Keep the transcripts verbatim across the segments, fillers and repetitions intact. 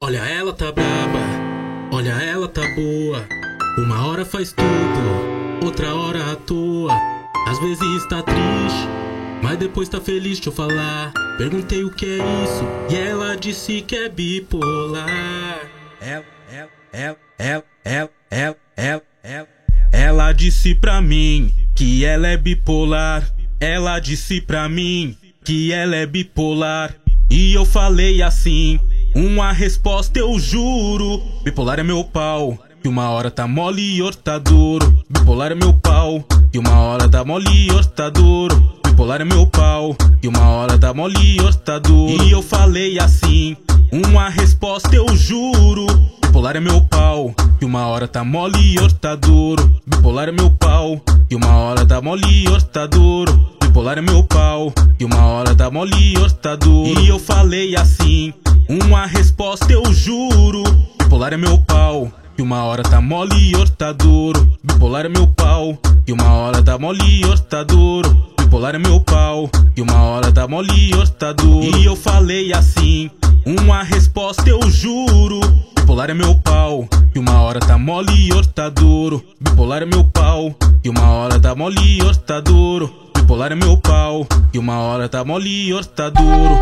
Olha, ela tá braba, olha, ela tá boa. Uma hora faz tudo, outra hora atua. Às vezes tá triste, mas depois tá feliz, deixa eu falar. Perguntei o que é isso, e ela disse que é bipolar. Ela, ela, ela, ela, ela, ela, ela, ela. Ela disse pra mim que ela é bipolar. Ela disse pra mim que ela é bipolar. E eu falei assim, uma resposta eu juro. Bipolar é meu pau, que uma hora tá mole e outra tá duro. Bipolar é meu pau, que uma hora tá mole e outra tá duro. Bipolar é meu pau, que uma hora tá mole e outra tá duro. E eu falei assim, uma resposta eu juro. Bipolar é meu pau, que uma hora tá mole e outra tá duro. Bipolar é meu pau, que uma hora tá mole e outra tá duro. Bipolar é meu pau, que uma hora tá mole e outra tá duro. E eu falei assim, uma resposta eu juro. Bipolar é meu pau, que uma hora tá mole e outra tá duro. Bipolar é meu pau, que uma hora tá mole e outra tá duro. Bipolar é meu pau, que uma hora tá mole e outra tá duro. E eu falei assim, uma resposta eu juro. Bipolar é meu pau, que uma hora tá mole e outra tá duro. Bipolar é meu pau, que uma hora tá mole e outra tá duro. Bipolar é meu pau, que uma hora tá mole e outra tá duro.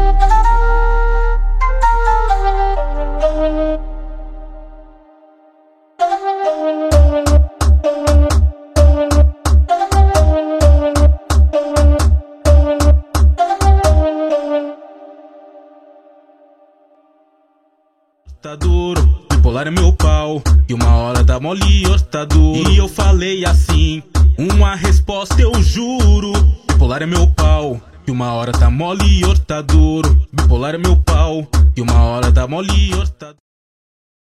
Tá duro, bipolar é meu pau, que uma hora tá mole e outra tá duro. E eu falei assim, uma resposta eu juro. Bipolar é meu pau, que uma hora tá mole e outra tá duro. Bipolar é meu pau, que uma hora tá mole e outra tá duro.